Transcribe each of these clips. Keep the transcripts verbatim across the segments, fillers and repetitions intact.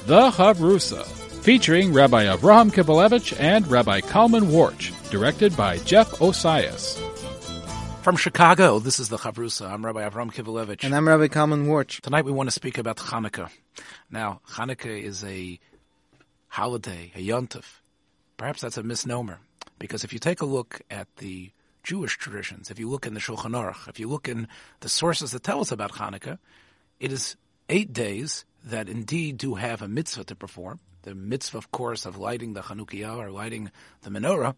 The Chavrusa, featuring Rabbi Avraham Kibalevich and Rabbi Kalman Warch, directed by Jeff Osias. From Chicago, this is The Chavrusa. I'm Rabbi Avraham Kibalevich. And I'm Rabbi Kalman Warch. Tonight we want to speak about Hanukkah. Now, Hanukkah is a holiday, a yontif. Perhaps that's a misnomer, because if you take a look at the Jewish traditions, if you look in the Shulchan Aruch, if you look in the sources that tell us about Hanukkah, it is eight days that indeed do have a mitzvah to perform. The mitzvah, of course, of lighting the Chanukiah or lighting the menorah,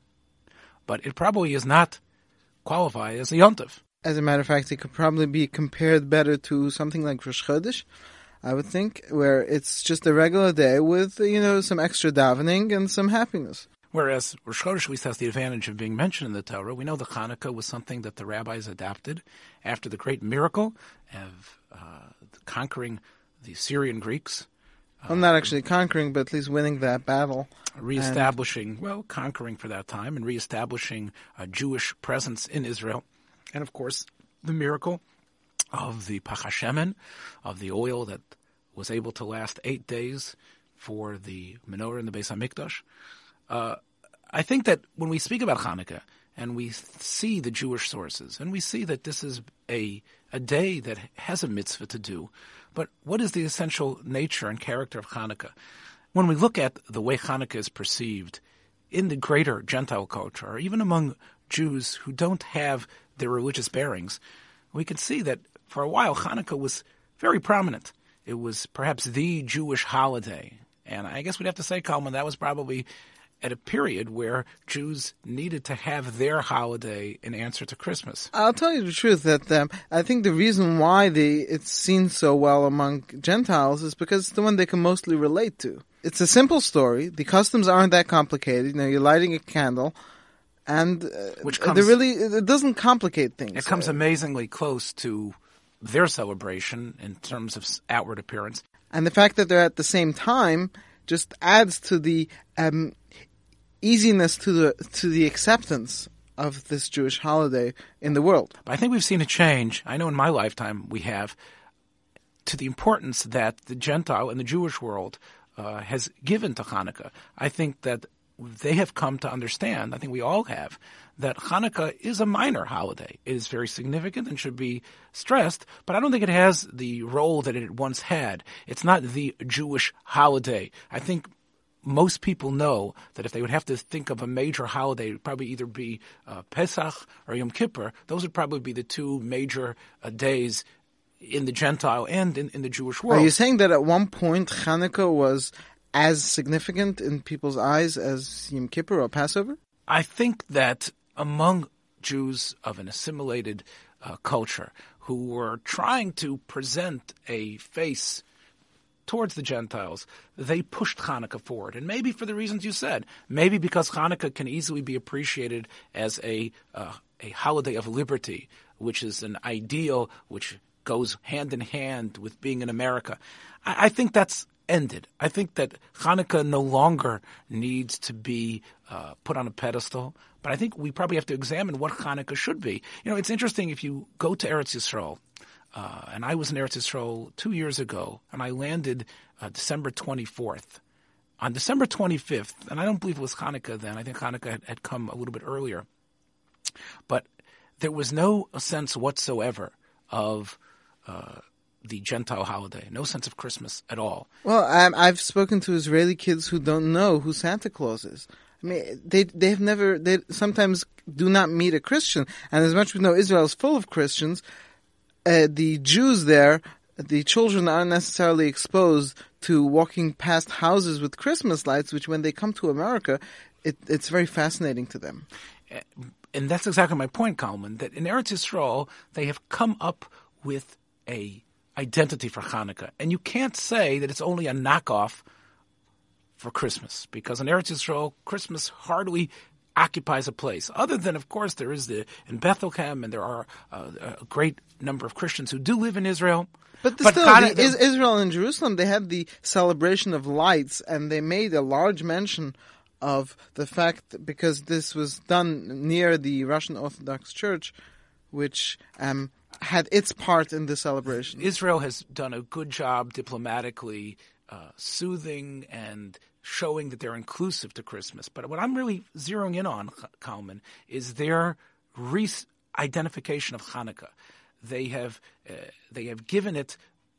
but it probably is not qualified as a yontif. As a matter of fact, it could probably be compared better to something like Rosh Chodesh, I would think, where it's just a regular day with, you know, some extra davening and some happiness. Whereas Rosh Chodesh at least has the advantage of being mentioned in the Torah. We know that Hanukkah was something that the rabbis adapted after the great miracle of uh, conquering the Syrian Greeks. Well, not actually conquering, but at least winning that battle. Reestablishing, and... well, conquering for that time, and reestablishing a Jewish presence in Israel. And, of course, the miracle of the Pach HaShemen, of the oil that was able to last eight days for the menorah in the Beis HaMikdash. Uh, I think that when we speak about Hanukkah, and we see the Jewish sources, and we see that this is a a day that has a mitzvah to do, but what is the essential nature and character of Hanukkah? When we look at the way Hanukkah is perceived in the greater Gentile culture, or even among Jews who don't have their religious bearings, we can see that for a while Hanukkah was very prominent. It was perhaps the Jewish holiday. And I guess we'd have to say, Kalman, that was probably at a period where Jews needed to have their holiday in answer to Christmas. I'll tell you the truth that um, I think the reason why they, it's seen so well among Gentiles is because it's the one they can mostly relate to. It's a simple story. The customs aren't that complicated. You know, you're lighting a candle, and uh, Which comes, they really it doesn't complicate things. It comes amazingly close to their celebration in terms of outward appearance. And the fact that they're at the same time just adds to the um, easiness to the to the acceptance of this Jewish holiday in the world. But I think we've seen a change. I know in my lifetime we have, to the importance that the Gentile and the Jewish world uh, has given to Hanukkah. I think that they have come to understand, I think we all have, that Hanukkah is a minor holiday. It is very significant and should be stressed, but I don't think it has the role that it once had. It's not the Jewish holiday. I think most people know that if they would have to think of a major holiday, it would probably either be uh, Pesach or Yom Kippur. Those would probably be the two major uh, days in the Gentile and in, in the Jewish world. Are you saying that at one point Hanukkah was as significant in people's eyes as Yom Kippur or Passover? I think that among Jews of an assimilated uh, culture who were trying to present a face towards the Gentiles, they pushed Hanukkah forward. And maybe for the reasons you said. Maybe because Hanukkah can easily be appreciated as a uh, a holiday of liberty, which is an ideal which goes hand in hand with being in America. I, I think that's ended. I think that Hanukkah no longer needs to be uh, put on a pedestal, but I think we probably have to examine what Hanukkah should be. You know, it's interesting if you go to Eretz Yisrael, Uh, and I was in Eretz Yisrael two years ago, and I landed uh, December twenty-fourth. On December twenty-fifth, and I don't believe it was Hanukkah then, I think Hanukkah had, had come a little bit earlier, but there was no sense whatsoever of uh, the Gentile holiday, no sense of Christmas at all. Well, I, I've spoken to Israeli kids who don't know who Santa Claus is. I mean, they they've never, they sometimes do not meet a Christian, and as much as we know Israel is full of Christians, Uh, the Jews there, the children aren't necessarily exposed to walking past houses with Christmas lights, which when they come to America, it, it's very fascinating to them. And that's exactly my point, Kalman, that in Eretz Yisrael, they have come up with a identity for Hanukkah. And you can't say that it's only a knockoff for Christmas, because in Eretz Yisrael, Christmas hardly occupies a place. Other than, of course, there is the in Bethlehem, and there are uh, a great number of Christians who do live in Israel. But, the, but still, God, the, is, Israel and Jerusalem, they had the celebration of lights, and they made a large mention of the fact, because this was done near the Russian Orthodox Church, which um, had its part in the celebration. Israel has done a good job diplomatically uh, soothing and showing that they're inclusive to Christmas. But what I'm really zeroing in on, Kalman, is their re-identification of Hanukkah. They have uh, they have given it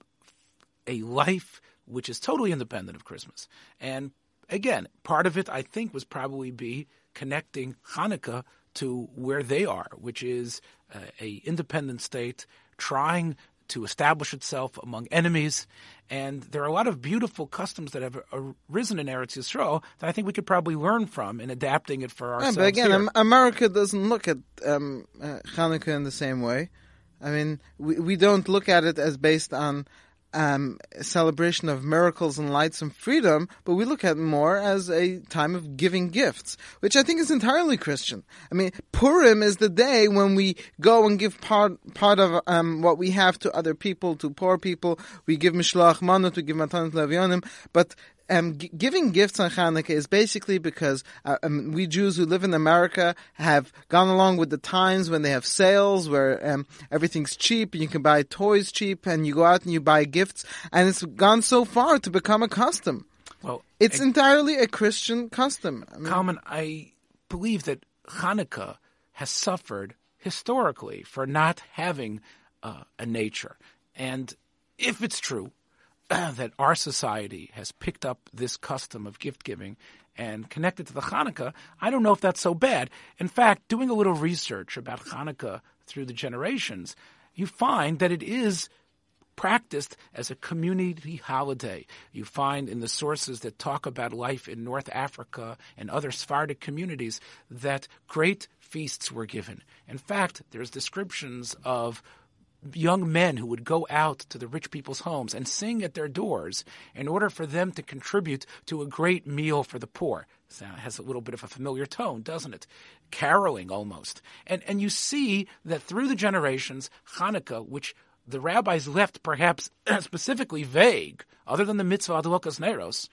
a life which is totally independent of Christmas. And again, part of it, I think, was probably be connecting Hanukkah to where they are, which is uh, a independent state trying to establish itself among enemies. And there are a lot of beautiful customs that have arisen in Eretz Yisrael that I think we could probably learn from in adapting it for ourselves. Yeah, but again, here. America doesn't look at um, uh, Hanukkah in the same way. I mean, we, we don't look at it as based on um, a celebration of miracles and lights and freedom, but we look at it more as a time of giving gifts, which I think is entirely Christian. I mean, Purim is the day when we go and give part part of um, what we have to other people, to poor people. We give Mishloach Manot, we give Matanat Levionim, but Um, g- giving gifts on Hanukkah is basically because uh, um, we Jews who live in America have gone along with the times when they have sales where um, everything's cheap and you can buy toys cheap and you go out and you buy gifts, and it's gone so far to become a custom. Well, It's I, entirely a Christian custom. I mean, Kalman, I believe that Hanukkah has suffered historically for not having uh, a nature. And if it's true that our society has picked up this custom of gift-giving and connected to the Hanukkah, I don't know if that's so bad. In fact, doing a little research about Hanukkah through the generations, you find that it is practiced as a community holiday. You find in the sources that talk about life in North Africa and other Sephardic communities that great feasts were given. In fact, there's descriptions of young men who would go out to the rich people's homes and sing at their doors in order for them to contribute to a great meal for the poor. So it has a little bit of a familiar tone, doesn't it? Caroling almost. And and you see that through the generations, Hanukkah, which the rabbis left perhaps specifically vague, other than the mitzvah Adlokas Neros,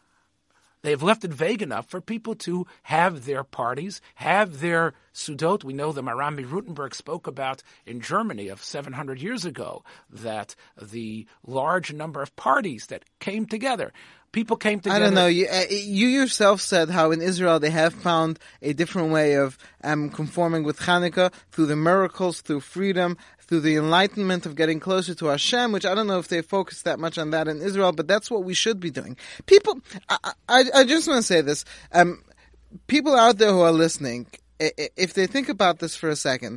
they have left it vague enough for people to have their parties, have their Sudot. We know the Marami Rutenberg spoke about in Germany of seven hundred years ago, that the large number of parties that came together, people came together. I don't know. You, uh, you yourself said how in Israel they have found a different way of um, conforming with Hanukkah through the miracles, through freedom, through the enlightenment of getting closer to Hashem, which I don't know if they focus that much on that in Israel, but that's what we should be doing. People, I, I, I just want to say this. Um, people out there who are listening, if they think about this for a second,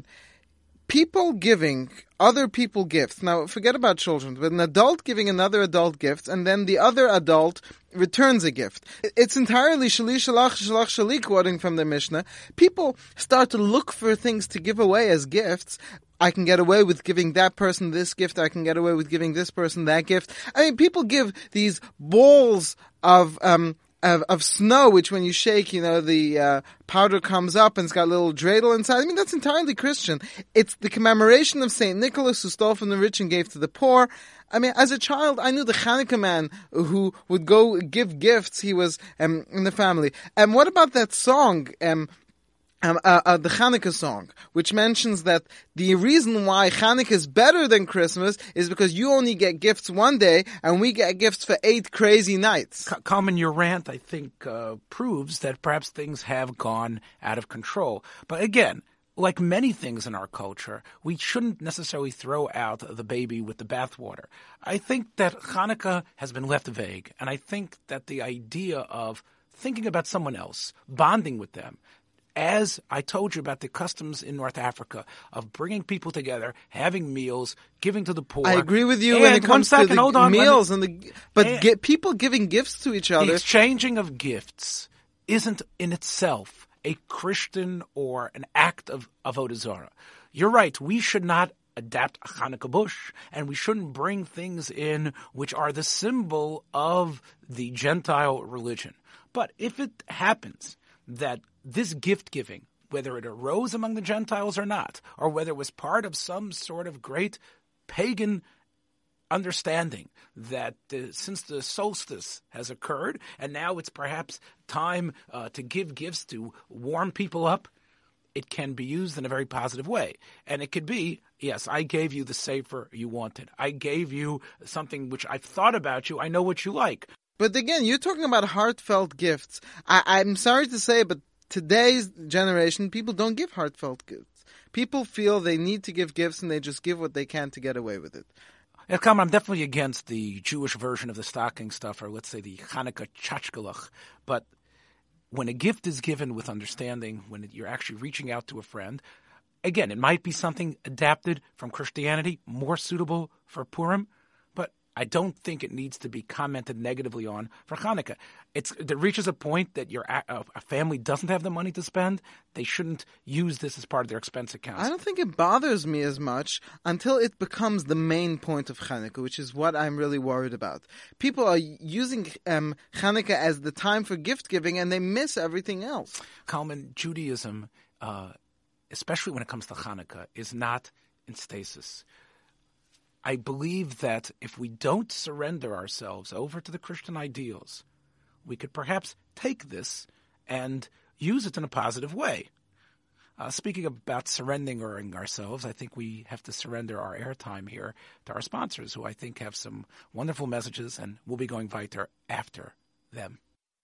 people giving other people gifts. Now, forget about children, but an adult giving another adult gifts, and then the other adult returns a gift. It's entirely shali shalach shalach shali, quoting from the Mishnah. People start to look for things to give away as gifts. I can get away with giving that person this gift. I can get away with giving this person that gift. I mean, people give these balls of um Of, of snow, which when you shake, you know, the uh, powder comes up and it's got a little dreidel inside. I mean, that's entirely Christian. It's the commemoration of Saint Nicholas, who stole from the rich and gave to the poor. I mean, as a child, I knew the Hanukkah man who would go give gifts. He was um, in the family. And what about that song, um, Um, uh, uh, the Hanukkah song, which mentions that the reason why Hanukkah is better than Christmas is because you only get gifts one day and we get gifts for eight crazy nights. Kalman, your rant, I think, uh, proves that perhaps things have gone out of control. But again, like many things in our culture, we shouldn't necessarily throw out the baby with the bathwater. I think that Hanukkah has been left vague, and I think that the idea of thinking about someone else, bonding with them, as I told you about the customs in North Africa of bringing people together, having meals, giving to the poor. I agree with you and when it comes second, to the hold on, meals me, and the, but and, get, people giving gifts to each other. The exchanging of gifts isn't in itself a Christian or an act of avodah zarah. You're right. We should not adapt a Hanukkah bush, and we shouldn't bring things in which are the symbol of the Gentile religion. But if it happens that this gift-giving, whether it arose among the Gentiles or not, or whether it was part of some sort of great pagan understanding that uh, since the solstice has occurred, and now it's perhaps time uh, to give gifts to warm people up, it can be used in a very positive way. And it could be, yes, I gave you the sefer you wanted. I gave you something which I've thought about you. I know what you like. But again, you're talking about heartfelt gifts. I, I'm sorry to say, but today's generation, people don't give heartfelt gifts. People feel they need to give gifts, and they just give what they can to get away with it. Yeah, come on, I'm definitely against the Jewish version of the stocking stuffer, let's say the Hanukkah tchotchkelech. But when a gift is given with understanding, when you're actually reaching out to a friend, again, it might be something adapted from Christianity, more suitable for Purim, but I don't think it needs to be commented negatively on for Hanukkah. It's, it reaches a point that your a, a family doesn't have the money to spend. They shouldn't use this as part of their expense accounts. I don't think it bothers me as much until it becomes the main point of Hanukkah, which is what I'm really worried about. People are using um, Hanukkah as the time for gift giving, and they miss everything else. Kalman, Judaism, uh, especially when it comes to Hanukkah, is not in stasis. I believe that if we don't surrender ourselves over to the Christian ideals, we could perhaps take this and use it in a positive way. Uh, speaking about surrendering ourselves, I think we have to surrender our airtime here to our sponsors, who I think have some wonderful messages, and we'll be going weiter after them.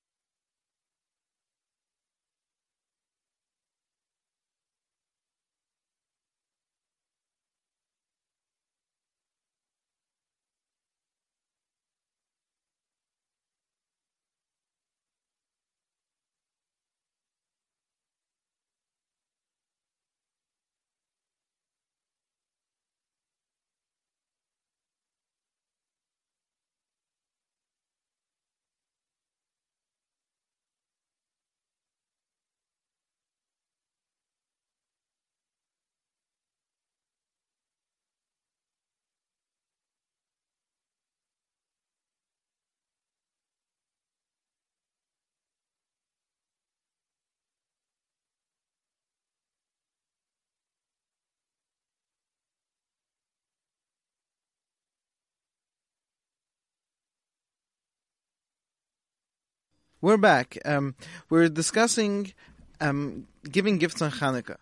We're back. Um, we're discussing um, giving gifts on Hanukkah.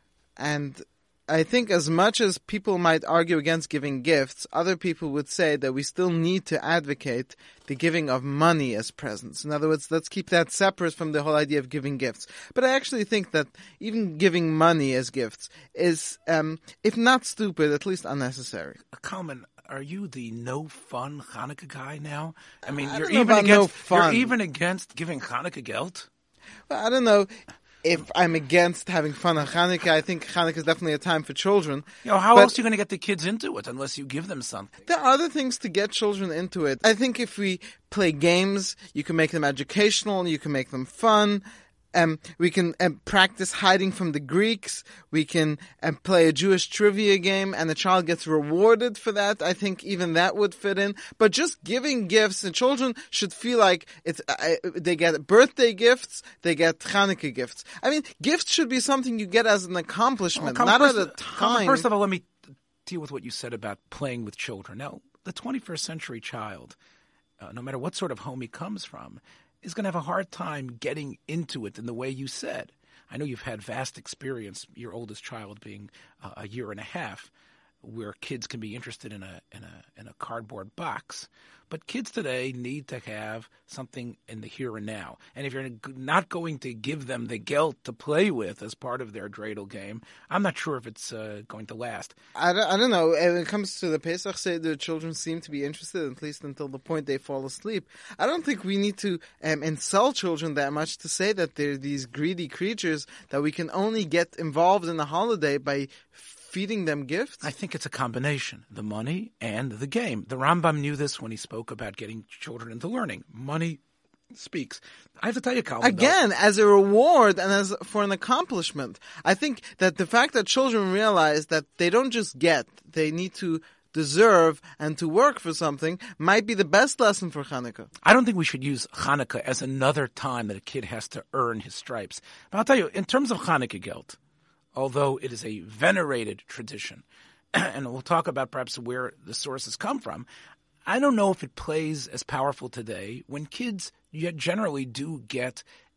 And I think as much as people might argue against giving gifts, other people would say that we still need to advocate the giving of money as presents. In other words, let's keep that separate from the whole idea of giving gifts. But I actually think that even giving money as gifts is, um, if not stupid, at least unnecessary. Kalman, are you the no fun Hanukkah guy now? I mean, I you're don't know even about against no fun. you're even against giving Hanukkah gelt? Well, I don't know if I'm against having fun on Hanukkah. I think Hanukkah is definitely a time for children. You know, how But else are you going to get the kids into it unless you give them something? there are other things to get children into it. I think if we play games, you can make them educational, you can make them fun. Um, we can um, practice hiding from the Greeks. We can um, play a Jewish trivia game, and the child gets rewarded for that. I think even that would fit in. But just giving gifts, and children should feel like it's uh, they get birthday gifts, they get Hanukkah gifts. I mean, gifts should be something you get as an accomplishment, Well, not first, at a time. First of all, let me deal with what you said about playing with children. Now, the twenty-first century child, uh, no matter what sort of home he comes from, is going to have a hard time getting into it in the way you said. I know you've had vast experience, your oldest child being uh, a year and a half, where kids can be interested in a in a in a cardboard box. But kids today need to have something in the here and now. And if you're not going to give them the gelt to play with as part of their dreidel game, I'm not sure if it's uh, going to last. I don't, I don't know. When it comes to the Pesach Seder, children seem to be interested, at least until the point they fall asleep. I don't think we need to um, insult children that much to say that they're these greedy creatures that we can only get involved in the holiday by feeding them gifts. I think it's a combination, the money and the game. The Rambam knew this when he spoke about getting children into learning. Money speaks. I have to tell you, Calvin, Again, though, as a reward and as for an accomplishment. I think that the fact that children realize that they don't just get, they need to deserve and to work for something might be the best lesson for Hanukkah. I don't think we should use Hanukkah as another time that a kid has to earn his stripes. But I'll tell you, in terms of Hanukkah gelt, although it is a venerated tradition, and we'll talk about perhaps where the sources come from, I don't know if it plays as powerful today when kids yet generally do get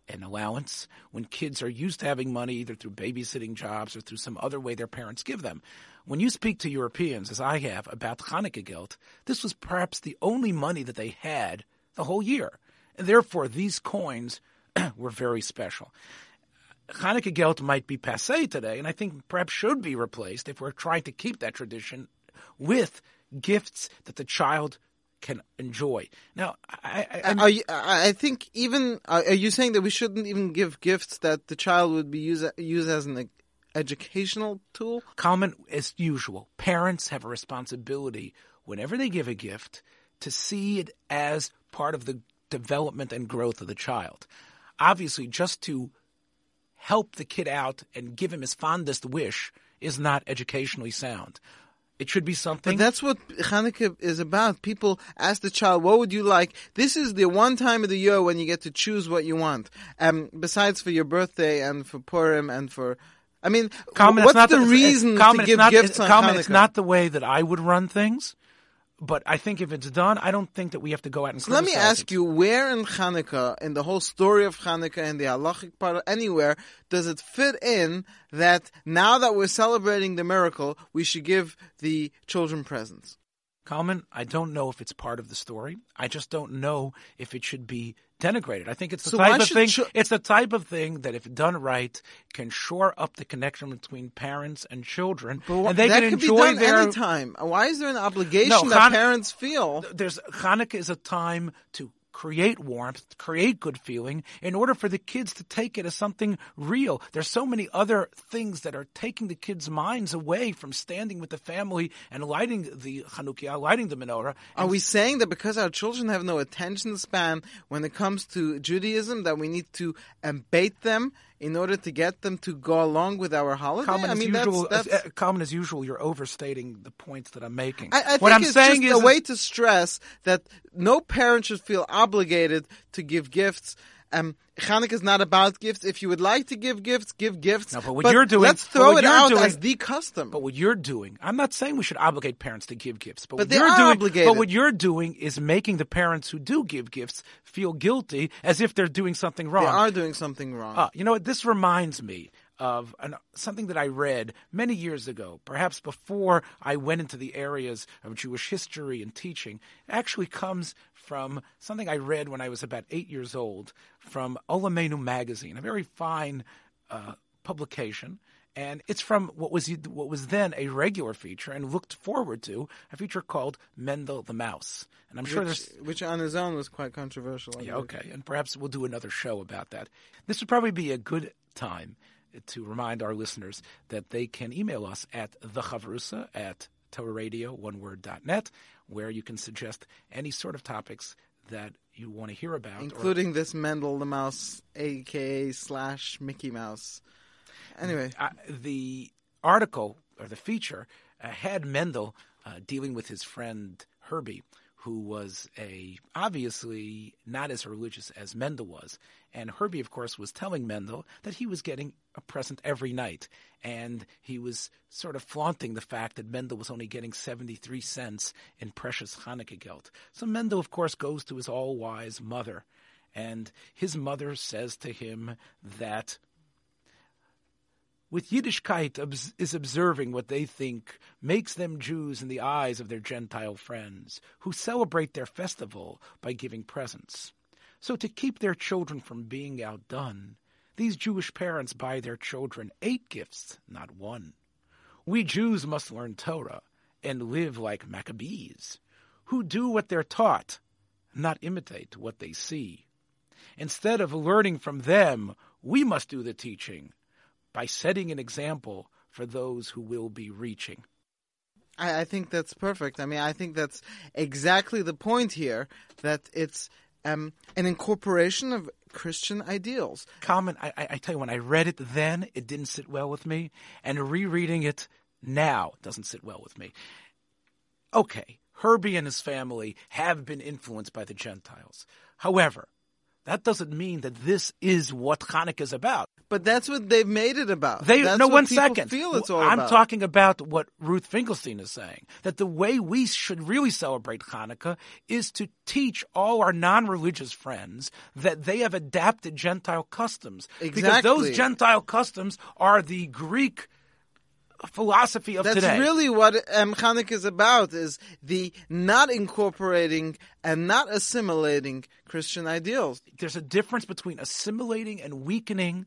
an allowance when kids are used to having money either through babysitting jobs or through some other way their parents give them. When you speak to Europeans, as I have, about Hanukkah Geld, this was perhaps the only money that they had the whole year. And therefore, these coins were very special. Hanukkah Geld might be passé today, and I think perhaps should be replaced if we're trying to keep that tradition with gifts that the child can enjoy. Now, I, I, are you, I think even are you saying that we shouldn't even give gifts that the child would be use use as an educational tool? Common as usual. Parents have a responsibility whenever they give a gift to see it as part of the development and growth of the child. Obviously, just to help the kid out and give him his fondest wish is not educationally sound. It should be something. But that's what Hanukkah is about. People ask the child, what would you like? This is the one time of the year when you get to choose what you want. Um, besides for your birthday and for Purim and for... I mean, Common, what's not the, the reason Common, to give not, gifts on Common, Hanukkah? It's not the way that I would run things. But I think if it's done, I don't think that we have to go out and so let me ask it. you, where in Hanukkah, in the whole story of Hanukkah, in the halachic part, anywhere, does it fit in that now that we're celebrating the miracle, we should give the children presents? Kalman, I don't know if it's part of the story. I just don't know if it should be denigrated. I think it's the so type of thing. Ch- it's the type of thing that, if done right, can shore up the connection between parents and children, but wh- and they that can could enjoy be done their. anytime. Why is there an obligation No, that Han- parents feel? There's Hanukkah is a time to create warmth, create good feeling, in order for the kids to take it as something real. There's so many other things that are taking the kids' minds away from standing with the family and lighting the Chanukiah, lighting the menorah. Are we saying that because our children have no attention span when it comes to Judaism, that we need to um, bait them in order to get them to go along with our holiday? Common I as mean, usual, that's, that's... As, uh, common as usual, you're overstating the points that I'm making. I, I think what I'm it's saying just is a way to stress that no parent should feel obligated to give gifts. Um, Hanukkah is not about gifts. If you would like to give gifts, give gifts. No, but what but you're doing, let's throw it out doing, as the custom. But what you're doing, I'm not saying we should obligate parents to give gifts. But, but what they you're are doing, obligated. But what you're doing is making the parents who do give gifts feel guilty, as if they're doing something wrong. They are doing something wrong. Uh, you know what? This reminds me of an, something that I read many years ago, perhaps before I went into the areas of Jewish history and teaching. It actually comes from something I read when I was about eight years old from Olamenu magazine, a very fine uh, publication. And it's from what was what was then a regular feature and looked forward to, a feature called Mendel the Mouse. And I'm sure which, there's... Which on his own was quite controversial. I Yeah, believe. okay. And perhaps we'll do another show about that. This would probably be a good time to remind our listeners that they can email us at thechavrusa at Torah Radio, one word, dot net, where you can suggest any sort of topics that you want to hear about. Including or, this Mendel the Mouse, a k a slash Mickey Mouse. Anyway. Uh, the article, or the feature, uh, had Mendel uh, dealing with his friend Herbie, who was a obviously not as religious as Mendel was. And Herbie, of course, was telling Mendel that he was getting a present every night. And he was sort of flaunting the fact that Mendel was only getting seventy-three cents in precious Hanukkah geld. So Mendel, of course, goes to his all-wise mother. And his mother says to him that with Yiddishkeit is observing what they think makes them Jews in the eyes of their Gentile friends, who celebrate their festival by giving presents. So to keep their children from being outdone, these Jewish parents buy their children eight gifts, not one. We Jews must learn Torah and live like Maccabees, who do what they're taught, not imitate what they see. Instead of learning from them, we must do the teaching, by setting an example for those who will be reaching. I, I think that's perfect. I mean, I think that's exactly the point here, that it's um, an incorporation of Christian ideals. Common, I, I tell you, when I read it then, it didn't sit well with me, and rereading it now doesn't sit well with me. Okay, Herbie and his family have been influenced by the Gentiles. However, that doesn't mean that this is what Hanukkah is about. But that's what they've made it about. They, that's no, what one people second. feel it's all I'm about. talking about what Ruth Finkelstein is saying, that the way we should really celebrate Hanukkah is to teach all our non-religious friends that they have adapted Gentile customs. Exactly. Because those Gentile customs are the Greek philosophy of That's today. That's really what um, Hanukkah is about, is the not incorporating and not assimilating Christian ideals. There's a difference between assimilating and weakening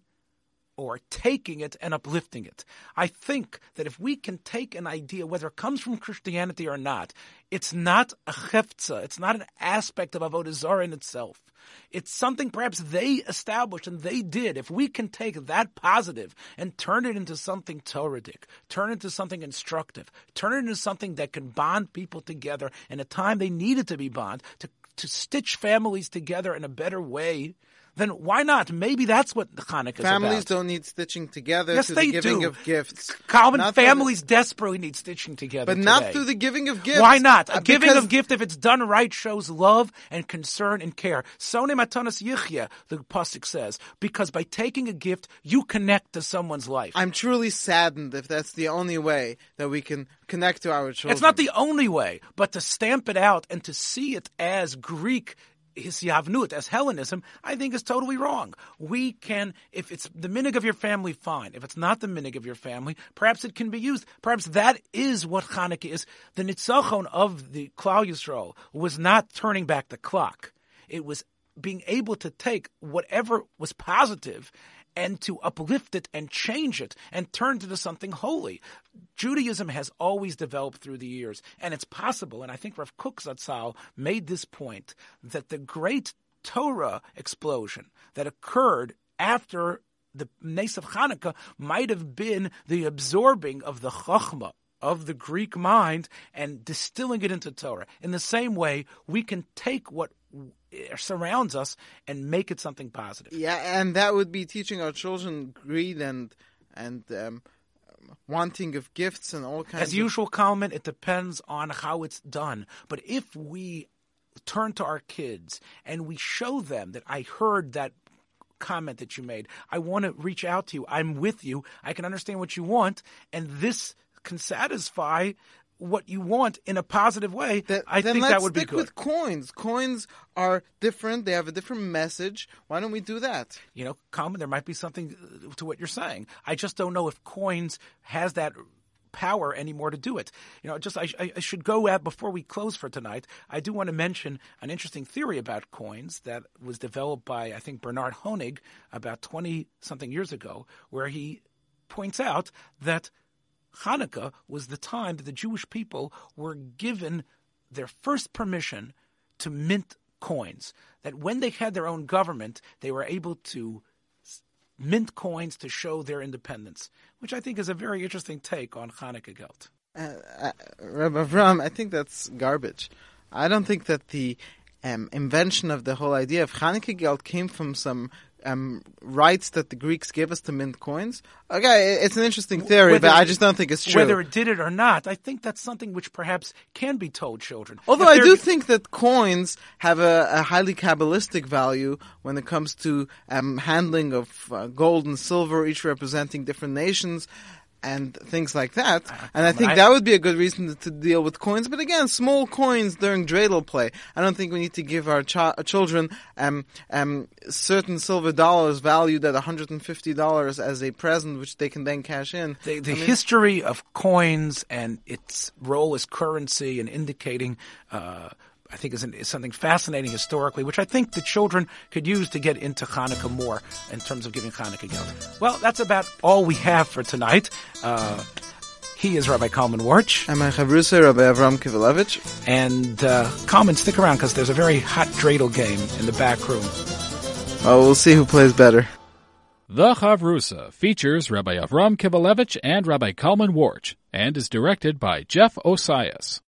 or taking it and uplifting it. I think that if we can take an idea, whether it comes from Christianity or not, it's not a chefza, it's not an aspect of Avodah Zarah in itself. It's something perhaps they established and they did. If we can take that positive and turn it into something Toradic, turn it into something instructive, turn it into something that can bond people together in a time they needed to be bond, to, to stitch families together in a better way, then why not? Maybe that's what Hanukkah is Families about. don't need stitching together Yes, through they the giving do. of gifts. Common Not families desperately need stitching together But today. not through the giving of gifts. Why not? A Uh, giving because of gift, if it's done right, shows love and concern and care. Sone matanas yichya, the pasuk says, because by taking a gift, you connect to someone's life. I'm truly saddened if that's the only way that we can connect to our children. It's not the only way, but to stamp it out and to see it as Greek hisyavnut, as Hellenism, I think is totally wrong. We can, if it's the minig of your family, fine. If it's not the minig of your family, perhaps it can be used. Perhaps that is what Hanukkah is. The nitzachon of the Klal Yisrael was not turning back the clock. It was being able to take whatever was positive and to uplift it and change it and turn it into something holy. Judaism has always developed through the years, and it's possible, and I think Rav Kook Zatzal made this point, that the great Torah explosion that occurred after the Nes of Hanukkah might have been the absorbing of the Chachma, of the Greek mind, and distilling it into Torah. In the same way, we can take what surrounds us and make it something positive. Yeah, and that would be teaching our children greed and and um, wanting of gifts and all kinds As of... usual, Kalman, it depends on how it's done. But if we turn to our kids and we show them that I heard that comment that you made, I want to reach out to you, I'm with you, I can understand what you want, and this can satisfy what you want in a positive way, That, I then think let's that would be stick good. with coins. Coins are different. They have a different message. Why don't we do that? You know, Kalman, there might be something to what you're saying. I just don't know if coins has that power anymore to do it. You know, just I, I should go at, before we close for tonight, I do want to mention an interesting theory about coins that was developed by, I think, Bernard Honig about twenty-something years ago, where he points out that Hanukkah was the time that the Jewish people were given their first permission to mint coins. That when they had their own government, they were able to mint coins to show their independence, which I think is a very interesting take on Hanukkah Geld. Uh, uh, Rabbi Avram, I think that's garbage. I don't think that the um, invention of the whole idea of Hanukkah Geld came from some um, rights that the Greeks gave us to mint coins. Okay, it's an interesting theory, Whether but I it- just don't think it's true. Whether it did it or not, I think that's something which perhaps can be told children. Although If I they're- do think that coins have a, a highly Kabbalistic value when it comes to um, handling of uh, gold and silver, each representing different nations and things like that. And I think I- that would be a good reason to, to deal with coins. But again, small coins during dreidel play. I don't think we need to give our ch- children um, um, certain silver dollars valued at one hundred fifty dollars as a present, which they can then cash in. The, the I mean, history of coins and its role as currency and indicating, uh, I think, is, an, is something fascinating historically, which I think the children could use to get into Hanukkah more in terms of giving Hanukkah Geld. Well, that's about all we have for tonight. Uh, he is Rabbi Kalman Warch. I'm a Chavrusa, Rabbi Avram Kivelevich. And uh, Kalman, stick around because there's a very hot dreidel game in the back room. Oh, we'll see who plays better. The Chavrusa features Rabbi Avram Kivelevich and Rabbi Kalman Warch and is directed by Jeff Osias.